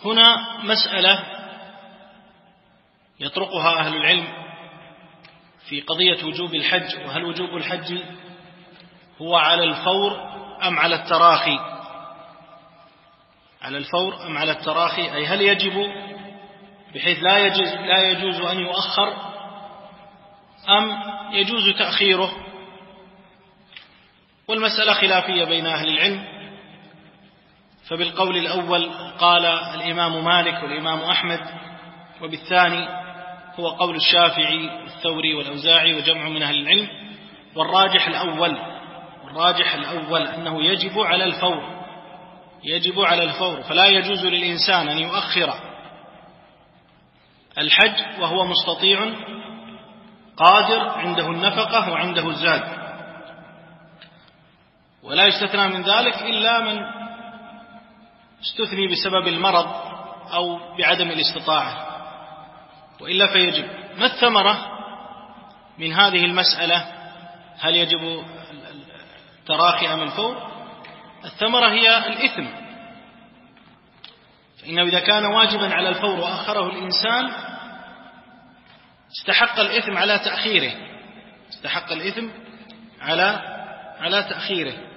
هنا مسألة يطرقها أهل العلم في قضية وجوب الحج، وهل وجوب الحج هو على الفور أم على التراخي؟ على الفور أم على التراخي، أي هل يجب بحيث لا يجوز أن يؤخر أم يجوز تأخيره؟ والمسألة خلافية بين أهل العلم، فبالقول الأول قال الإمام مالك والإمام أحمد، وبالثاني هو قول الشافعي والثوري والأوزاعي وجمع من أهل العلم، والراجح الأول أنه يجب على الفور، فلا يجوز للإنسان أن يؤخر الحج وهو مستطيع قادر عنده النفقة وعنده الزاد، ولا يستثنى من ذلك إلا من استثني بسبب المرض أو بعدم الاستطاعة، وإلا فيجب. ما الثمرة من هذه المسألة؟ هل يجب التراخي أم الفور؟ الثمرة هي الإثم، فإنه إذا كان واجبا على الفور وأخره الإنسان استحق الإثم على تأخيره،